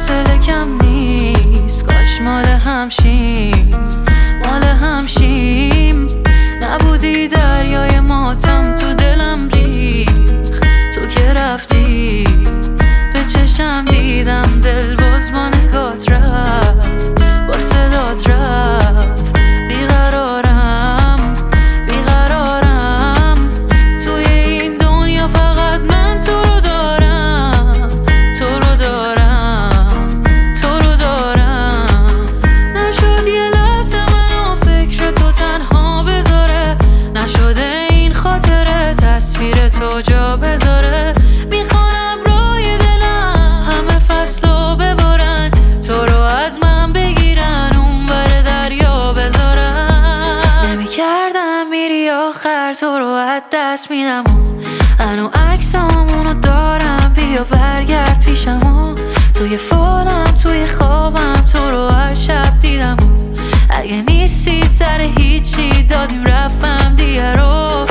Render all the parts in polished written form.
فاصله کم نیست، کاش مال همشیم، مال همشیم. نبودی دریای ماتم تو دلم ریخ، تو که رفتی به چشم دیدم دل باز با نگات رفت، با صدات رفت. بیقرارم بیقرارم توی این دنیا، فقط من تو رو دارم، تو رو دارم، تو رو دارم. نشد یه لحظه منو فکر تو تنها بذاره، نشده این خاطره تصویر تو جا بذاره. میخوانم روی دلم همه فصلو ببارن، تو رو از من بگیرن اونور دریا بذارن. نمیکردم میری آخر، تو رو از دست میدم و هنو عکسامونو دارم، بیا برگرد پیشم. توی فالم توی خوابم تو رو هر شب دیدم، اگه نیستی سر هیچی دادیم رفتم دیگه رو.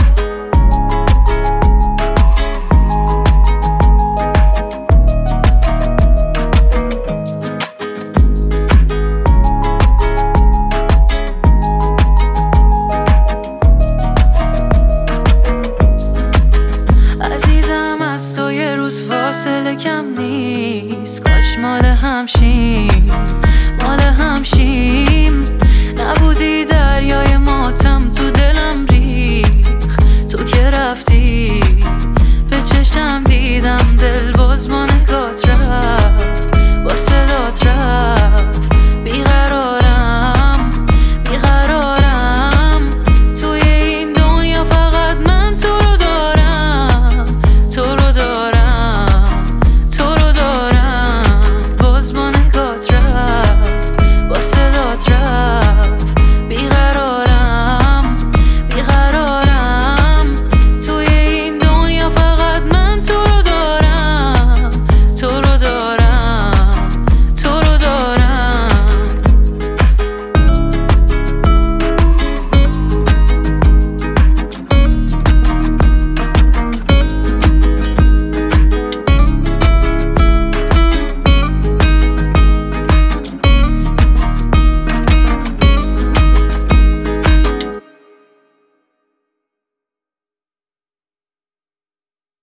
عزیزم از تو یه روز فاصله کم نیست، کاش مال همشیم، مال همشیم. نبودی